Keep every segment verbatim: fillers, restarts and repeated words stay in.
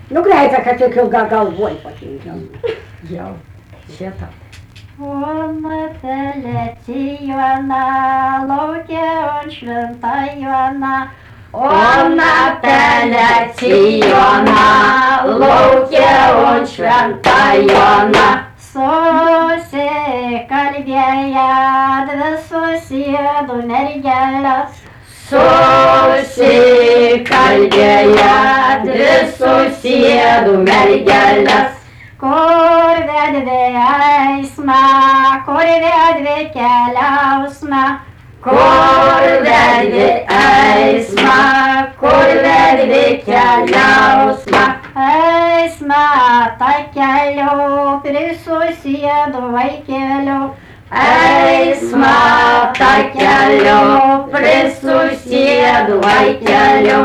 Nu greita, kad tik ilga galvoj patinka. Jau, šitą. Ona pelėti juona, laukia on šventa juona. Ona pelėti juona, laukia on šventa juona. Susikalbėję dvi susėdų mergelės. Susikalbėję dvi susėdų mergelės. Kur vedvi eismą, kur vedvi keliausmą. Kur vedvi eismą, kur vedvi keliausmą. Eismą takeliu, prisusėdu vaikeliu. Eismą takeliu, prisusėdu vaikeliu.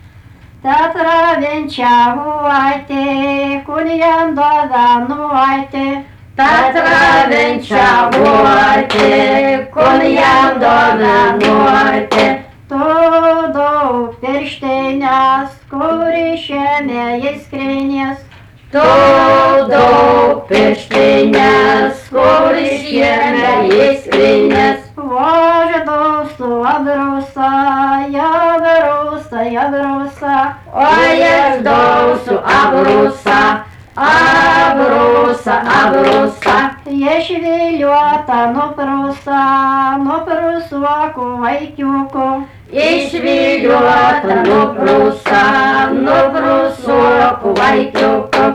Teatra venčiavuoti, kunigam dovanuoti. Teatra venčiavuoti, kunigam dovanuoti. Tu daug pirštinės, kur išėmė į skrinės. Tu daug pirštinės, kur išėmė į skrinės. Voždu su abrusa, jabrusa, jabrusa. O aš dausiu abrusa, abrusa, abrusa. Išviliuota nuprusa, nuprusuoku vaikiuku. Išviliuota nuprusa, nuprusuoku vaikiuku.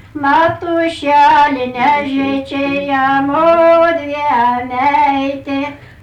Matušelį nežyčiai mudviem eiti.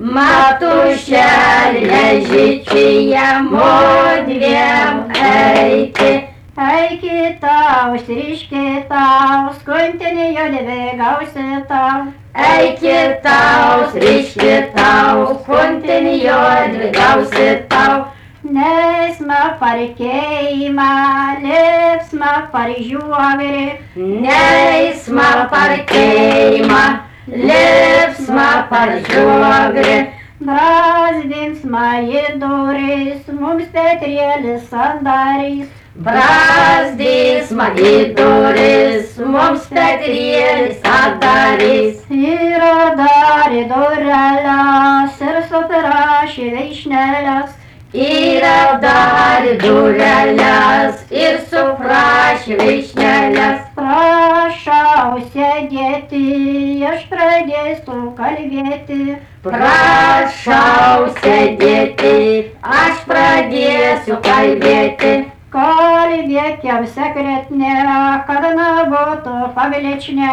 Matušelį nežyčiai mudviem eiti. Eiki tau, striški tau, skuntinį jodvi gausi tau. Eiki tau, striški tau, skuntinį jodvi gausi tau. Neisma parkeima, lipsma paržiuovirį. Neisma parkeima, lipsma paržiuovirį. Brazdinsma į duris, mums Petrėlis sandarys. Brazdysma į duris, mums Petrėlis sandarys. Yra dar į dureles ir supirašė veišnelės. Yra dar dureles ir suprašė veišnelės. Prašau sėdėti, aš pradėsiu kalbėti. Prašau sėdėti, aš pradėsiu kalbėti. Kalbėkim sekretne, kad nebūtų pavilične.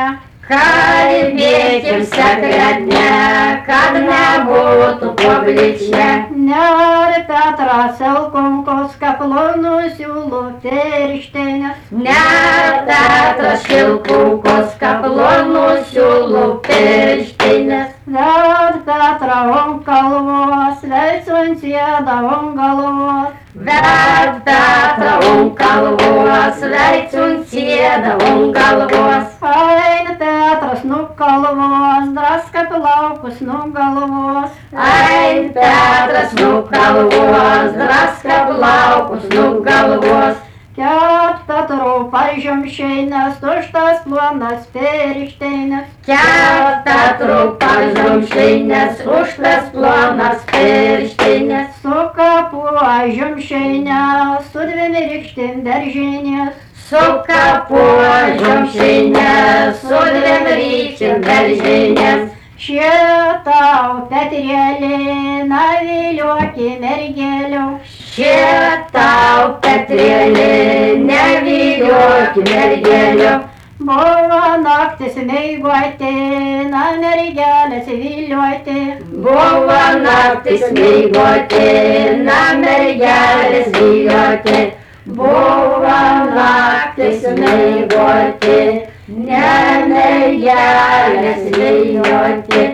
Kalbėkim sekretne, kad nebūtų publične. Ner Petras Ilkunkus kaplonų siūlų pirštinės. Ner Petras Ilkunkus kaplonų siūlų pirštinės. Ved Petra ant kalvos, veicun sėda ant galvos. Ved Petra ant kalvos, veicun sėda ant galvos. Ein Petras nu kalvos, draska plaukus nu galvos. Ein Petras nu kalvos, draska plaukus nu galvos. Ket Petrų paržemšeinės, tuštas plonas piršteinės. Ket Petrų paržemšeinės, tuštas plonas piršteinės. Su kapuo žemšeinės, su dviem rykštim beržinės. Su kapuo žemšeinės, su dviem rykštim beržinės. Šitau Petrėlį, naviliuoki mergelių. Šitau Petrėlį, neviliuoki mergelių. Buvo naktis meiguoti, na mergelės viliuoti. Buvo naktis meiguoti, na mergelės viliuoti. Buvo naktis meiguoti, ne mergelės viliuoti.